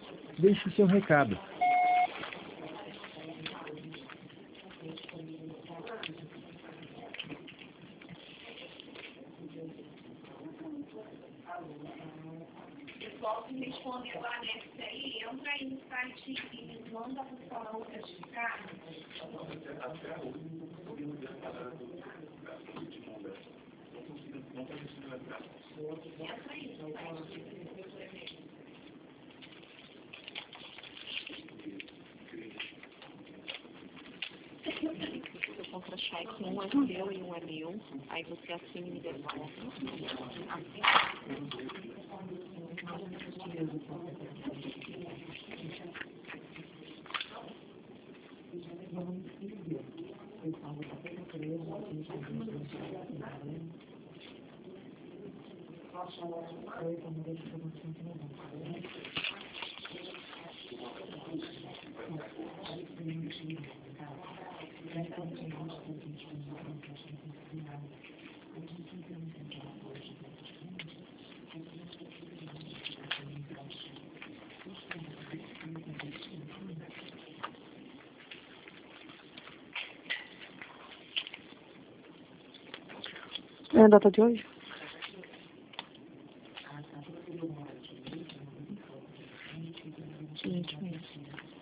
Deixe seu recado. Pessoal que respondeu a anexo aí, entra aí no site e manda para falar o certificado. Entra aí no site. Seu contra-cheque, um é seu e um é meu. Aí você assina e me devolve. É a data de hoje? Gente,